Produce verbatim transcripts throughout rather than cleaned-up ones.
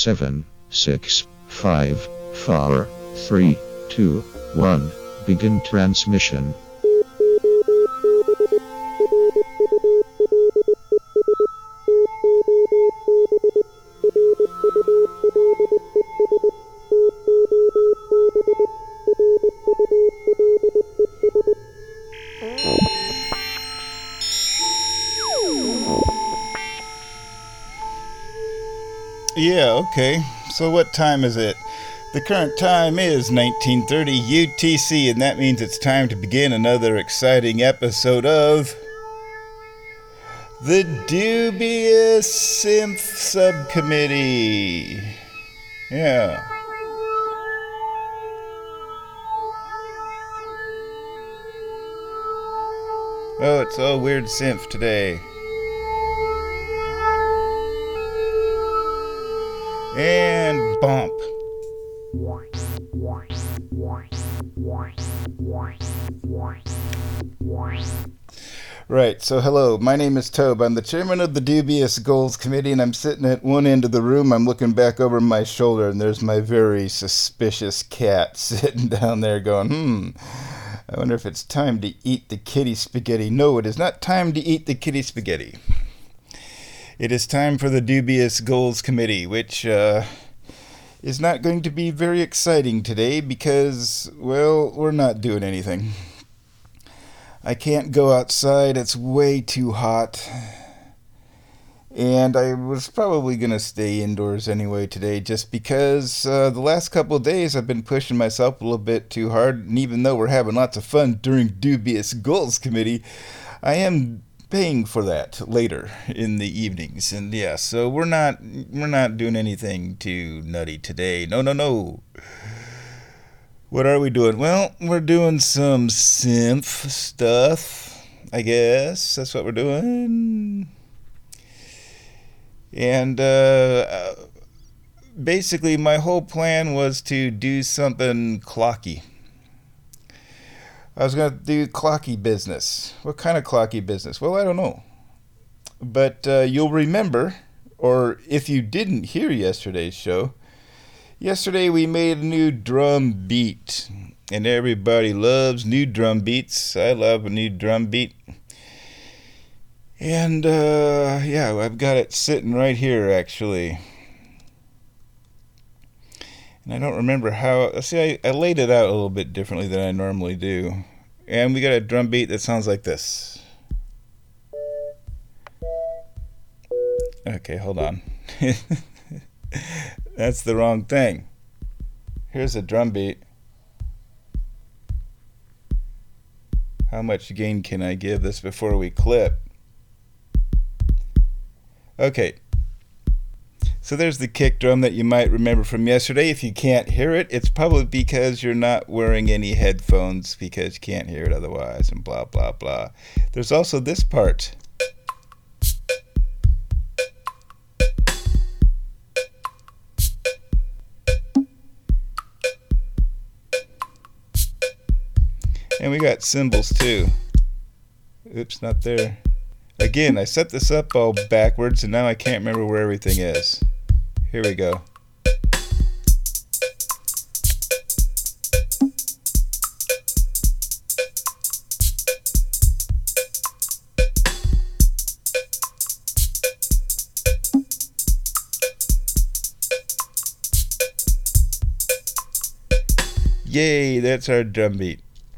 seven, six, five, four, three, two, one. Begin transmission. Yeah, okay. So what time is it? The current time is nineteen thirty U T C, and that means it's time to begin another exciting episode of the Dubious Synth Subcommittee. Yeah. Oh, it's all weird synth today. And bump. Right, so hello, my name is Tobe. I'm the chairman of the Dubious Goals Committee, and I'm sitting at one end of the room. I'm looking back over my shoulder, and there's my very suspicious cat sitting down there going, hmm, I wonder if it's time to eat the kitty spaghetti. No, it is not time to eat the kitty spaghetti. It is time for the Dubious Goals Committee, which uh, is not going to be very exciting today because, well, we're not doing anything. I can't go outside. It's way too hot. And I was probably going to stay indoors anyway today just because uh, the last couple of days I've been pushing myself a little bit too hard. And even though we're having lots of fun during Dubious Goals Committee, I am paying for that later in the evenings. And yeah, so we're not we're not doing anything too nutty today. No, no, no. What are we doing? Well, we're doing some synth stuff, I guess. That's what we're doing. And uh, basically my whole plan was to do something clocky. I was going to do clocky business. What kind of clocky business? Well, I don't know. But uh, you'll remember, or if you didn't hear yesterday's show, yesterday we made a new drum beat. And everybody loves new drum beats. I love a new drum beat. And, uh, yeah, I've got it sitting right here, actually. And I don't remember how... See, I, I laid it out a little bit differently than I normally do. And we got a drum beat that sounds like this. Okay, hold on. That's the wrong thing. Here's a drum beat. How much gain can I give this before we clip? Okay. So there's the kick drum that you might remember from yesterday. If you can't hear it, it's probably because you're not wearing any headphones because you can't hear it otherwise and blah, blah, blah. There's also this part. And we got cymbals too. Oops, not there. Again, I set this up all backwards and now I can't remember where everything is. Here we go. Yay, that's our drum beat.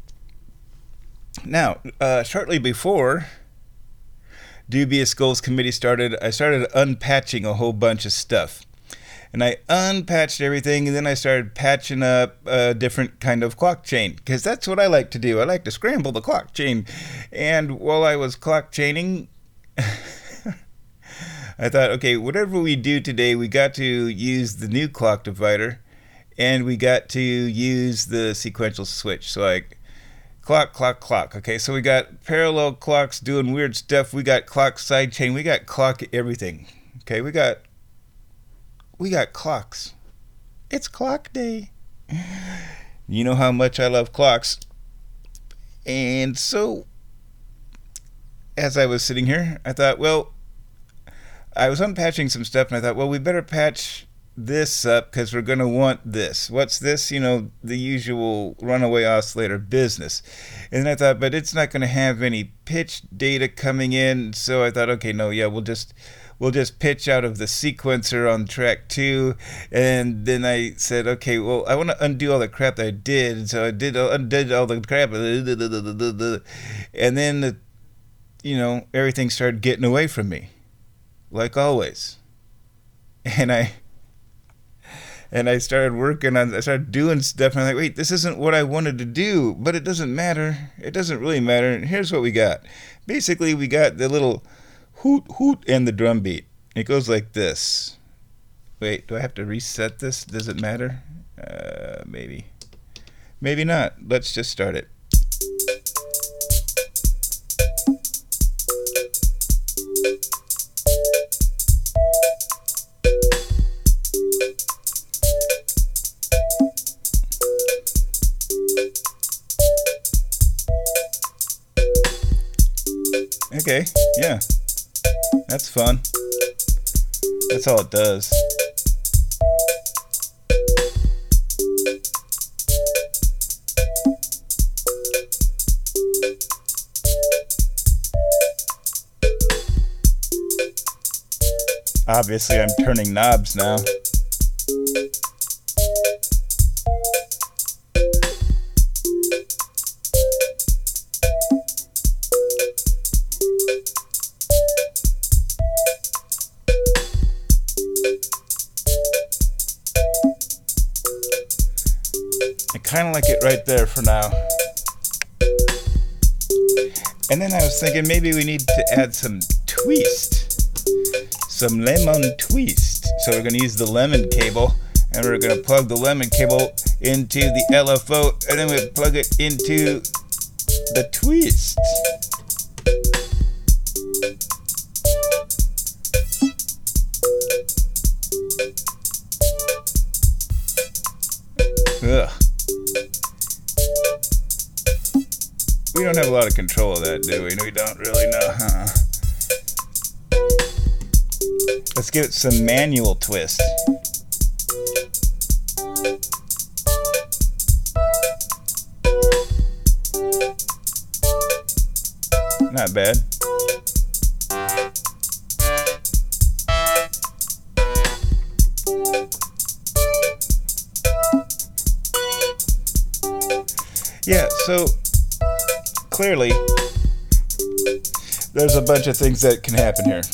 Now, uh, shortly before Dubious Goals Committee started, I started unpatching a whole bunch of stuff. And I unpatched everything, and then I started patching up a different kind of clock chain, because that's what I like to do. I like to scramble the clock chain. And while I was clock chaining, I thought, okay, whatever we do today, we got to use the new clock divider, and we got to use the sequential switch. So like, clock, clock, clock. Okay, so we got parallel clocks doing weird stuff. We got clock sidechain. We got clock everything. Okay, we got we got clocks. It's clock day. You know how much I love clocks. And so, as I was sitting here, I thought, well, I was unpatching some stuff, and I thought, well, we better patch this up because we're going to want this. What's this? You know, the usual runaway oscillator business. And I thought, but it's not going to have any pitch data coming in. So I thought, okay, no, yeah, we'll just we'll just pitch out of the sequencer on track two. And then I said, okay, well, I want to undo all the crap that I did. So I did undid all the crap. And then, the, you know, everything started getting away from me, like always. And I... And I started working on, I started doing stuff, and I'm like, wait, this isn't what I wanted to do, but it doesn't matter. It doesn't really matter. And here's what we got. Basically, we got the little hoot, hoot, and the drum beat. It goes like this. Wait, do I have to reset this? Does it matter? Uh, maybe. Maybe not. Let's just start it. Okay, yeah, that's fun. That's all it does. Obviously, I'm turning knobs now. I kind of like it right there for now. And then I was thinking maybe we need to add some twist. Some lemon twist. So we're going to use the lemon cable, and we're going to plug the lemon cable into the L F O, and then we plug it into the twist. Ugh. We don't have a lot of control of that, do we? We don't really know, huh? Let's give it some manual twist. Not bad. Yeah, so clearly there's a bunch of things that can happen here.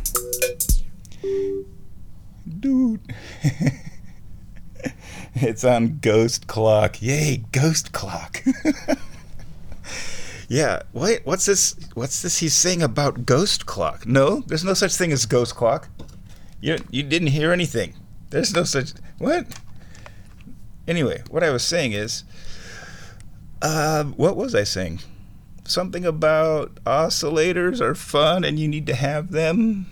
Dude. It's on Ghost Clock. Yay, Ghost Clock. Yeah, wait, what's this what's this he's saying about Ghost Clock? No, there's no such thing as Ghost Clock. You you didn't hear anything. There's no such what? Anyway, what I was saying is uh what was I saying? Something about oscillators are fun and you need to have them.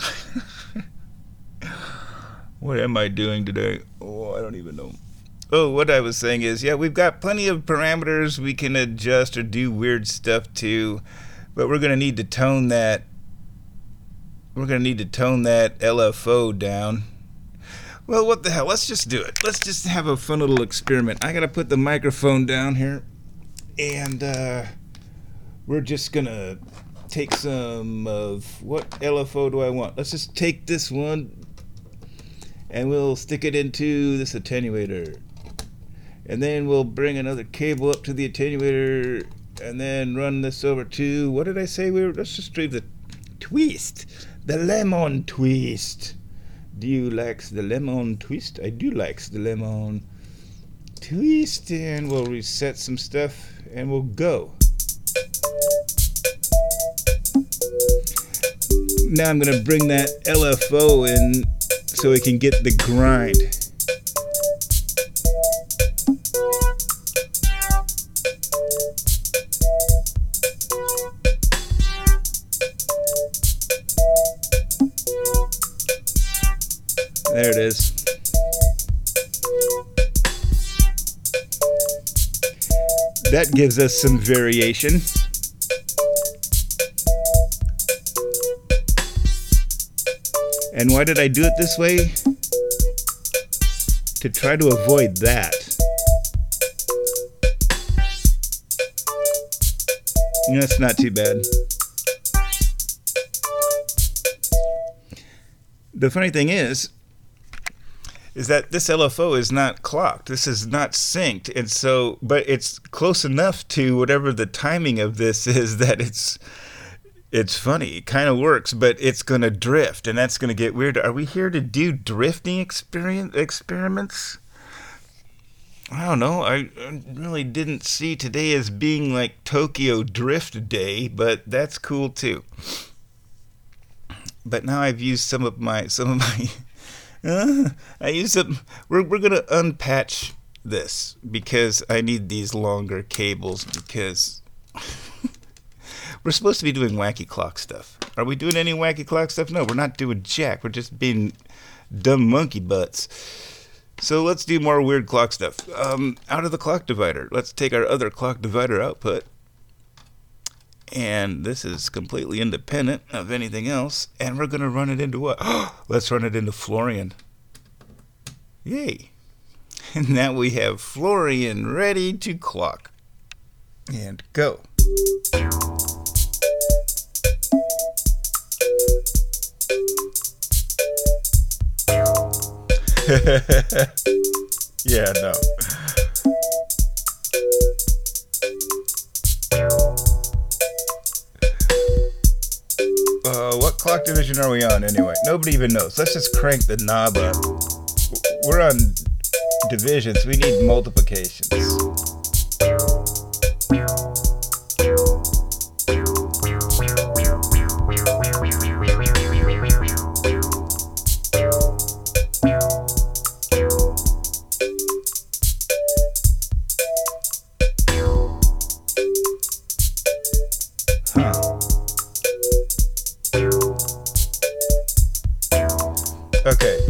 What am I doing today? Oh, I don't even know. Oh, what I was saying is, yeah, we've got plenty of parameters we can adjust or do weird stuff to, but we're going to need to tone that. We're going to need to tone that L F O down. Well, what the hell? Let's just do it. Let's just have a fun little experiment. I got to put the microphone down here, and uh, we're just going to take some of, what L F O do I want? Let's just take this one, and we'll stick it into this attenuator. And then we'll bring another cable up to the attenuator, and then run this over to, what did I say we were, let's just do the twist. The lemon twist. Do you like the lemon twist? I do like the lemon twist. And we'll reset some stuff, and we'll go. Now I'm going to bring that L F O in so we can get the grind. There it is. That gives us some variation. And why did I do it this way? to try to avoid that. That's not too bad. The funny thing is, is that this L F O is not clocked. This is not synced. And so, but it's close enough to whatever the timing of this is that it's, it's funny. It kind of works, but it's going to drift, and that's going to get weird. Are we here to do drifting experience experiments? I don't know. I, I really didn't see today as being like Tokyo Drift Day, but that's cool too. But now I've used some of my some of my. Uh, I use them. We're we're gonna unpatch this because I need these longer cables because we're supposed to be doing wacky clock stuff. Are we doing any wacky clock stuff? No, we're not doing jack. We're just being dumb monkey butts. So let's do more weird clock stuff. Um, out of the clock divider, let's take our other clock divider output. And this is completely independent of anything else. And we're going to run it into what? Let's run it into Florian. Yay. And now we have Florian ready to clock. And go. Yeah, no. Uh, what clock division are we on anyway? Nobody even knows. Let's just crank the knob up. We're on divisions. We need multiplications. Okay.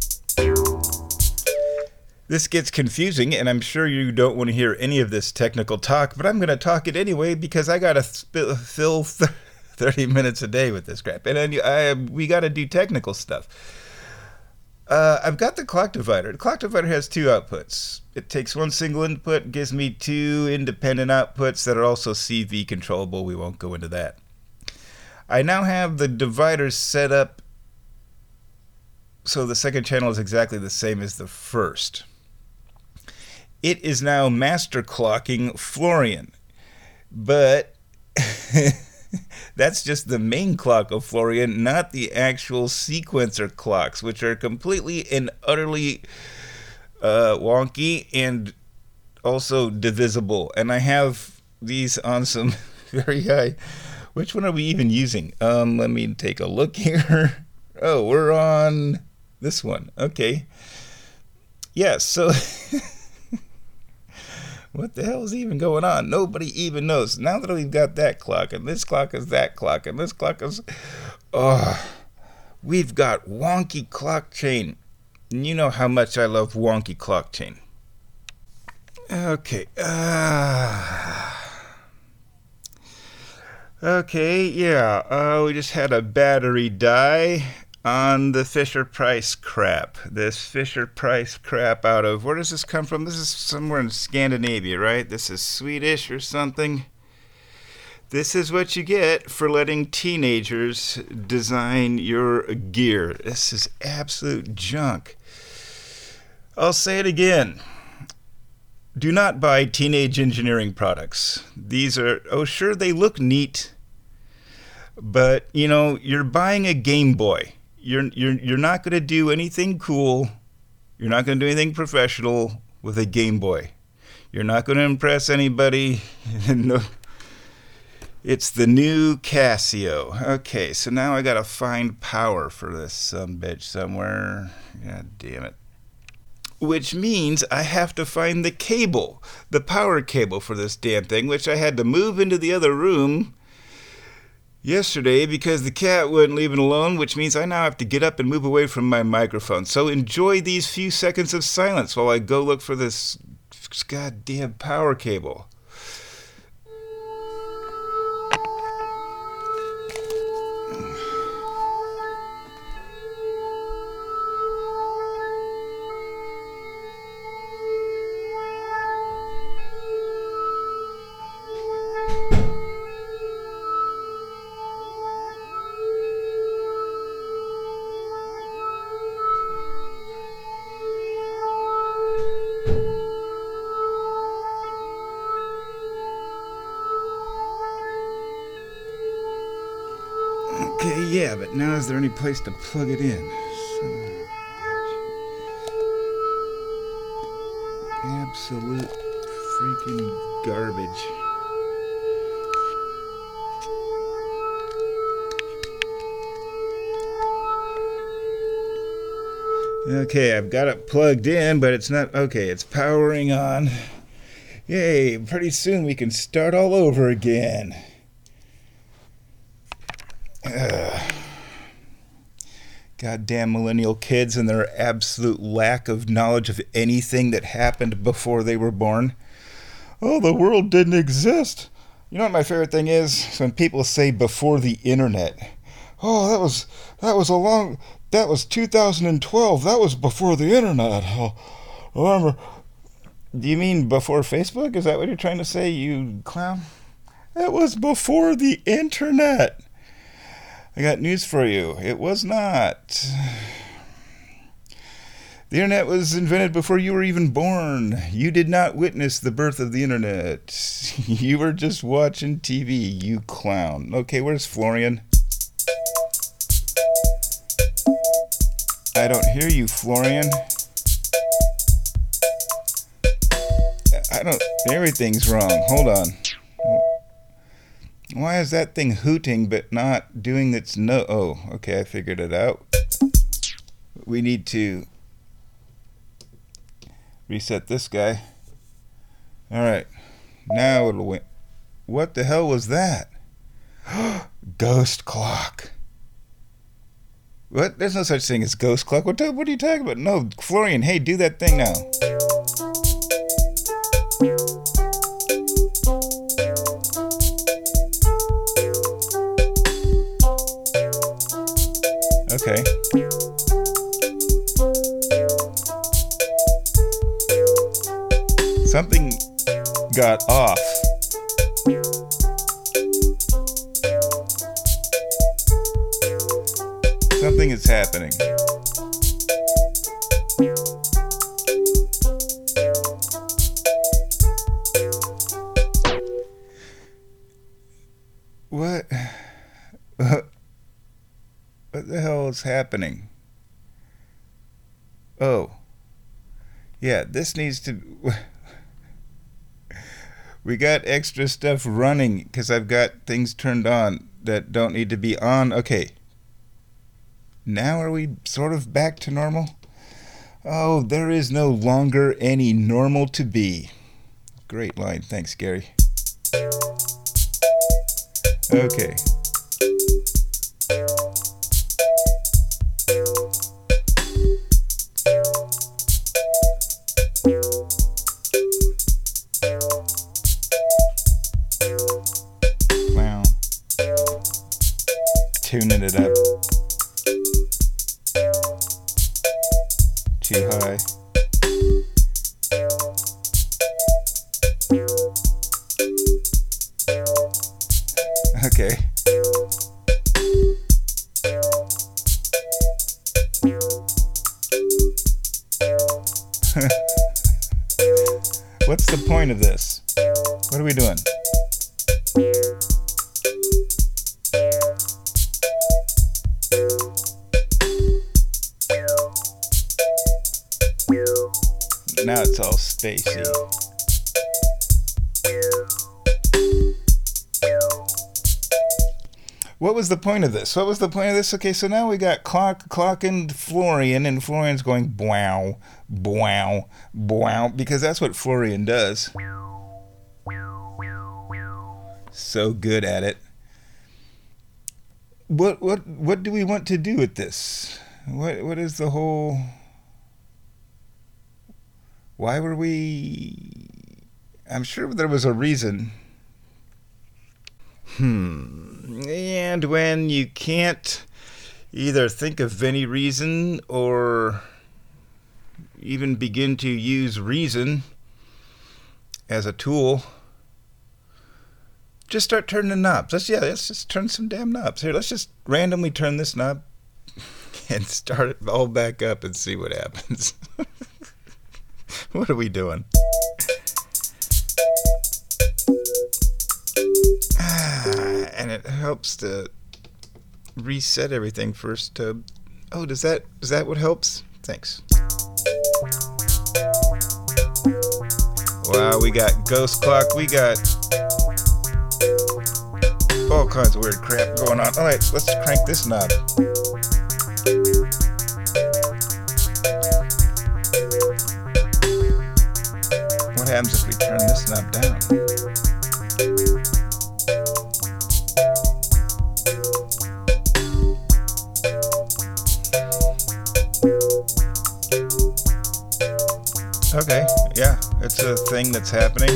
This gets confusing, and I'm sure you don't want to hear any of this technical talk, but I'm going to talk it anyway because I got to sp- fill th- thirty minutes a day with this crap. And I, I, we got to do technical stuff. Uh, I've got the clock divider. The clock divider has two outputs. It takes one single input, gives me two independent outputs that are also C V controllable. We won't go into that. I now have the dividers set up so the second channel is exactly the same as the first. It is now master clocking Florian, but that's just the main clock of Florian, not the actual sequencer clocks, which are completely and utterly uh, wonky and also divisible. And I have these on some very high. Which one are we even using? Um, let me take a look here. Oh, we're on this one. Okay. Yeah, so what the hell is even going on? Nobody even knows. Now that we've got that clock, and this clock is that clock, and this clock is... Oh, we've got wonky clock chain. And you know how much I love wonky clock chain. Okay. Uh, okay, yeah. Uh, we just had a battery die on the Fisher-Price crap. This Fisher-Price crap out of... Where does this come from? This is somewhere in Scandinavia, right? This is Swedish or something. This is what you get for letting teenagers design your gear. This is absolute junk. I'll say it again. Do not buy teenage engineering products. These are... Oh, sure, they look neat. But, you know, you're buying a Game Boy. You're you're you're not going to do anything cool. You're not going to do anything professional with a Game Boy. You're not going to impress anybody. No. It's the new Casio. Okay, so now I got to find power for this sumbitch somewhere. God damn it. Which means I have to find the cable, the power cable for this damn thing, which I had to move into the other room yesterday because the cat wouldn't leave it alone, which means I now have to get up and move away from my microphone. So enjoy these few seconds of silence while I go look for this goddamn power cable. But now is there any place to plug it in? Son of a bitch. Absolute freaking garbage. Okay, I've got it plugged in, but it's not... Okay, it's powering on. Yay, pretty soon we can start all over again. Ugh. Goddamn millennial kids and their absolute lack of knowledge of anything that happened before they were born. Oh, the world didn't exist. You know what my favorite thing is? When people say before the internet. Oh, that was that was a long... That was two thousand twelve. That was before the internet. Oh, remember? Do you mean before Facebook? Is that what you're trying to say, you clown? It was before the internet. I got news for you. It was not. The internet was invented before you were even born. You did not witness the birth of the internet. You were just watching T V, you clown. Okay, where's Florian? I don't hear you, Florian. I don't... Everything's wrong. Hold on. Why is that thing hooting but not doing its no... Oh, okay, I figured it out. We need to reset this guy. Alright. Now it'll win. What the hell was that? Ghost clock. What? There's no such thing as ghost clock. What, what are you talking about? No, Florian, hey, do that thing now. Okay. Something got off. Something is happening. What? What the hell is happening? Oh. Yeah, this needs to... We got extra stuff running because I've got things turned on that don't need to be on. Okay. Now are we sort of back to normal? Oh, there is no longer any normal to be. Great line. Thanks, Gary. Okay. Wow. Tuning it up. Too high. Okay. What's the point of this? What are we doing? Now it's all spacey. What was the point of this? What was the point of this? Okay, so now we got clock, clock and Florian, and Florian's going bow, bow, bow, because that's what Florian does. So good at it. What what what do we want to do with this? What what is the whole... Why were we... I'm sure there was a reason. Hmm. And when you can't either think of any reason or even begin to use reason as a tool, just start turning the knobs. Let's, yeah, let's just turn some damn knobs. Here, let's just randomly turn this knob and start it all back up and see what happens. What are we doing? Ah, and it helps to reset everything first to... Oh, does that... Is that what helps? Thanks. Wow, we got ghost clock. We got all kinds of weird crap going on. All right, let's crank this knob. What happens if we turn this knob down? Okay, yeah, it's a thing that's happening.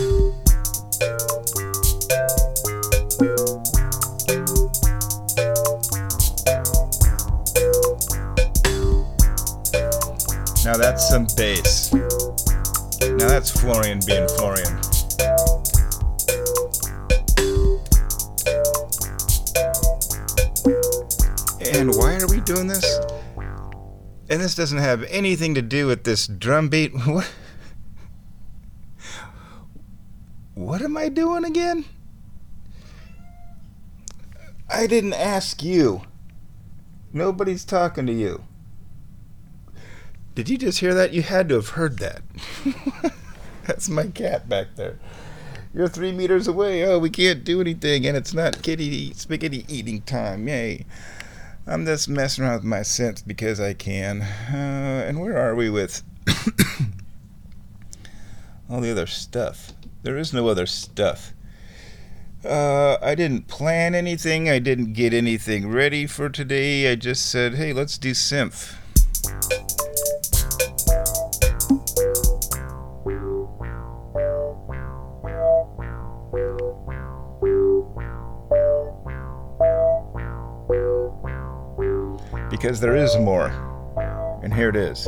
Now that's some bass. Now that's Florian being Florian. And why are we doing this? And this doesn't have anything to do with this drum beat. What? What am I doing again? I didn't ask you. Nobody's talking to you. Did you just hear that? You had to have heard that. That's my cat back there. You're three meters away. Oh, we can't do anything, and it's not kitty spaghetti eating time. Yay. I'm just messing around with my synth because I can. Uh, and where are we with all the other stuff? There is no other stuff. Uh, I didn't plan anything. I didn't get anything ready for today. I just said, hey, let's do synth. Because there is more. And here it is.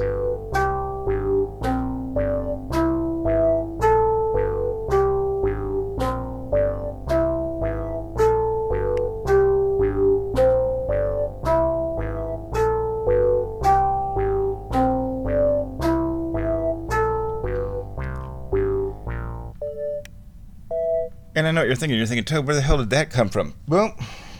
And I know what you're thinking. You're thinking, Toad, where the hell did that come from? Well,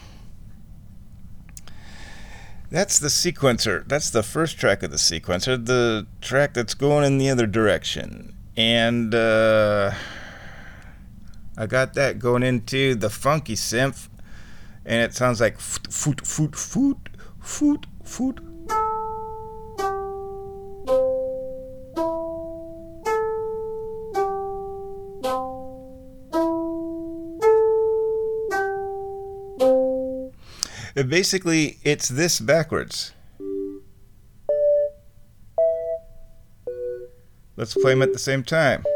that's the sequencer. That's the first track of the sequencer, the track that's going in the other direction. And uh, I got that going into the funky synth, and it sounds like foot, foot, foot, foot, foot, foot. Basically, it's this backwards. Let's play them at the same time.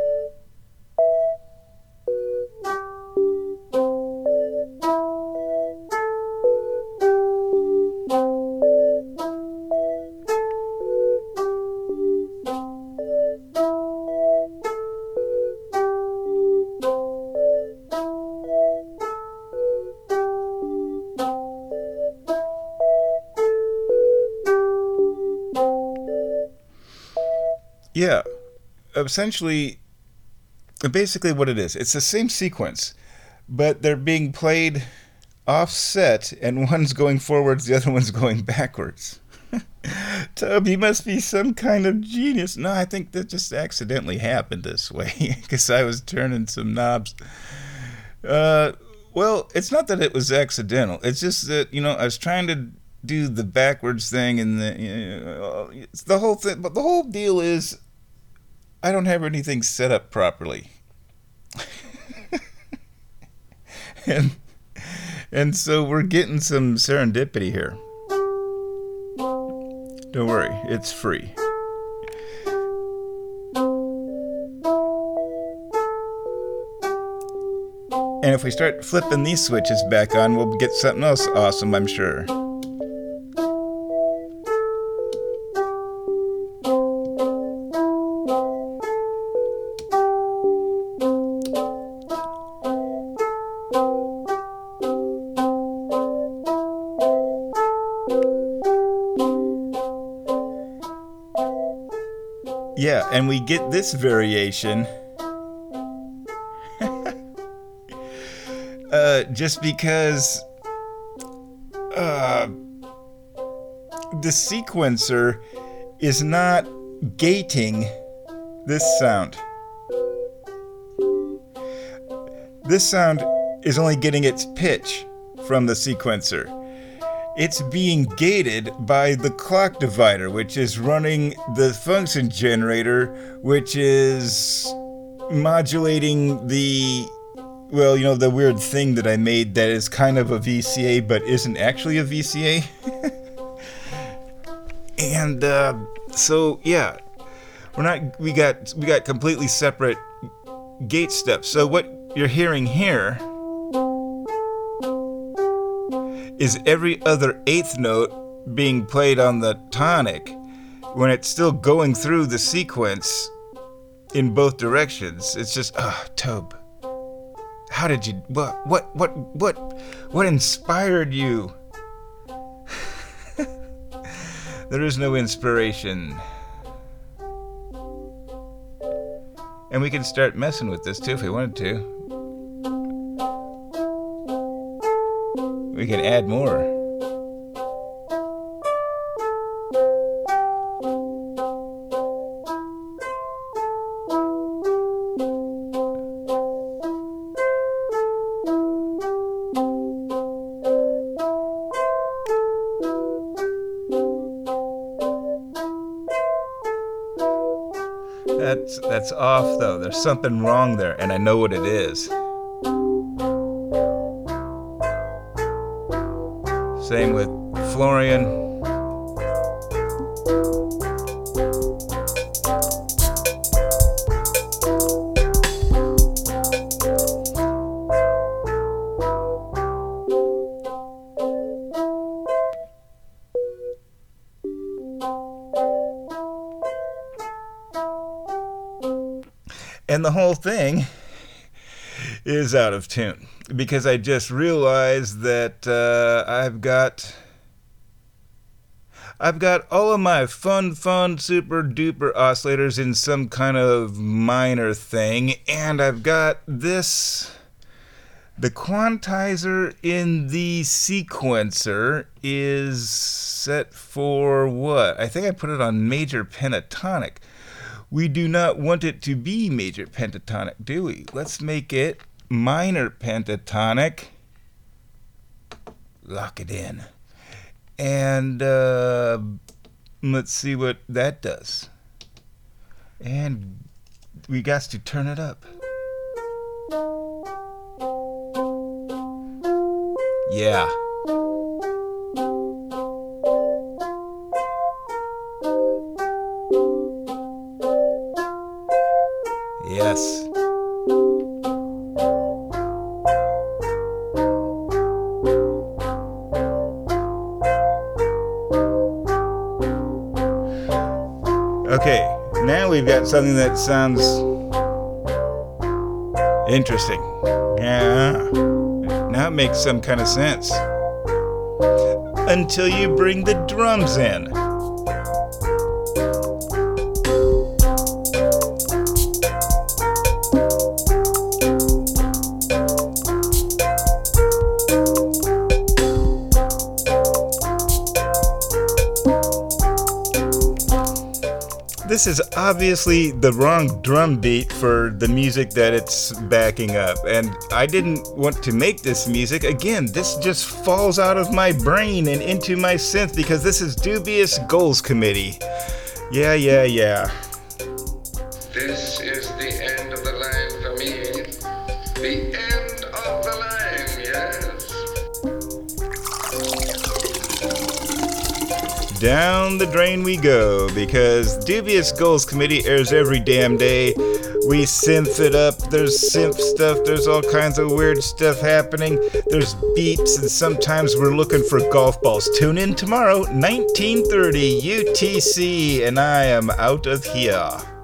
Yeah, essentially, basically what it is, it's the same sequence, but they're being played offset, and one's going forwards, the other one's going backwards. Tub, you must be some kind of genius. No, I think that just accidentally happened this way, because I was turning some knobs. Uh, well, it's not that it was accidental, it's just that, you know, I was trying to do the backwards thing, and the, you know, it's the whole thing, but the whole deal is, I don't have anything set up properly. and and so we're getting some serendipity here. Don't worry, it's free. And if we start flipping these switches back on, we'll get something else awesome, I'm sure. Yeah, and we get this variation uh, just because uh, the sequencer is not gating this sound. This sound is only getting its pitch from the sequencer. It's being gated by the clock divider, which is running the function generator, which is modulating the, well, you know, the weird thing that I made that is kind of a V C A but isn't actually a V C A. And uh, so, yeah, we're not, we got, we got completely separate gate steps. So what you're hearing here is every other eighth note being played on the tonic when it's still going through the sequence in both directions. It's just, ah, oh, Tobe, how did you, what, what, what, what, what inspired you? There is no inspiration. And we can start messing with this too if we wanted to. We can add more. That's that's off though. There's something wrong there, and I know what it is. Same with Florian. And the whole thing is out of tune because I just realized that uh, I've got I've got all of my fun, fun, super duper oscillators in some kind of minor thing, and I've got this. The quantizer in the sequencer is set for what? I think I put it on major pentatonic. We do not want it to be major pentatonic, do we? Let's make it minor pentatonic. Lock it in. And uh, let's see what that does. And we got to turn it up. Yeah. Yes. Okay, now we've got something that sounds interesting. Yeah. Now it makes some kind of sense. Until you bring the drums in. This is obviously the wrong drum beat for the music that it's backing up, and I didn't want to make this music. Again, this just falls out of my brain and into my synth because this is Dubious Goals Committee. Yeah, yeah, yeah. This is the end of the line for me. The end of the line, yes. Down the drain we go, because Dubious Goals Committee airs every damn day. We synth it up, there's synth stuff, there's all kinds of weird stuff happening. There's beats, and sometimes we're looking for golf balls. Tune in tomorrow, nineteen thirty U T C, and I am out of here.